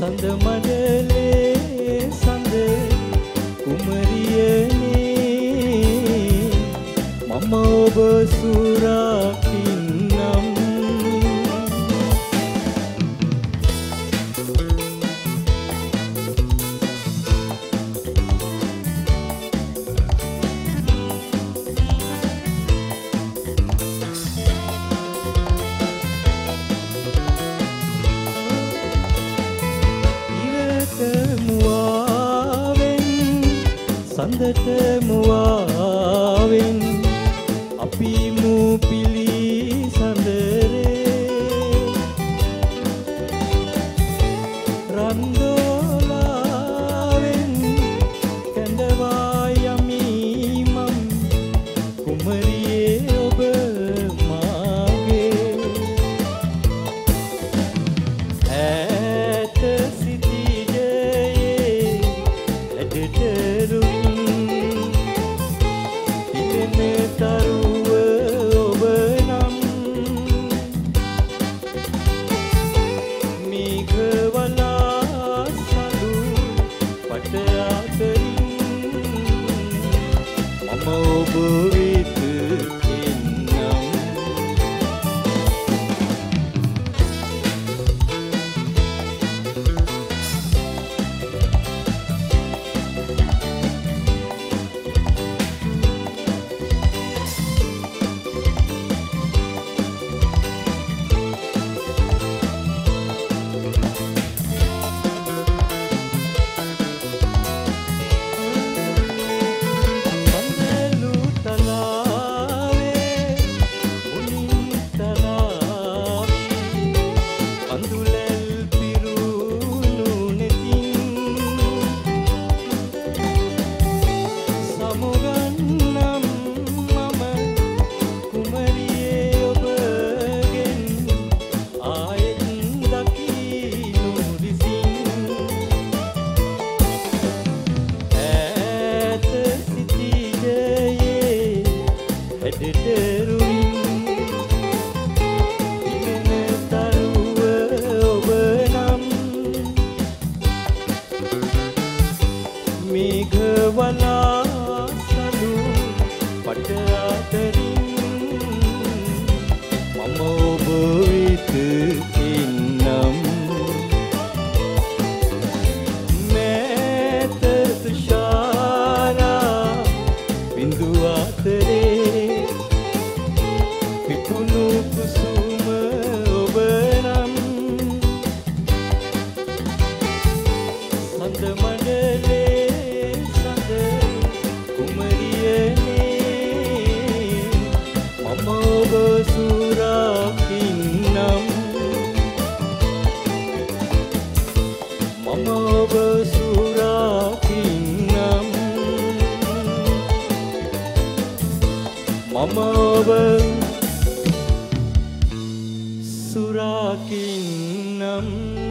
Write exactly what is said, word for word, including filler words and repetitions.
සඳ මඩලේ සඳ කුමරියනේ මම ඔබ සුරකින්නම් සඳට මුවාවෙන් අපි මුපිලි සඳරේ රන්දෝලාවෙන් කැඳවා යමි මම් කුමරියේ ඔබ මාගේ ඈත සිටිජයේ ඇඩටරු තරුව ඔබ නම් මේඝවලා සඳු පට අතරින් මම ඔබ වෙත එන්නම් මේඝවලා සඳු පට අතරින් මම ඔබ වෙත එන්නම් මෑත තුෂාරා බිඳු අතරේ පිපුණු කුසුම ඔබ නම් සඳ මඩලේ ඔබ සුරකින්නම් මම ඔබ සුරකින්නම් මම ඔබ සුරකින්නම්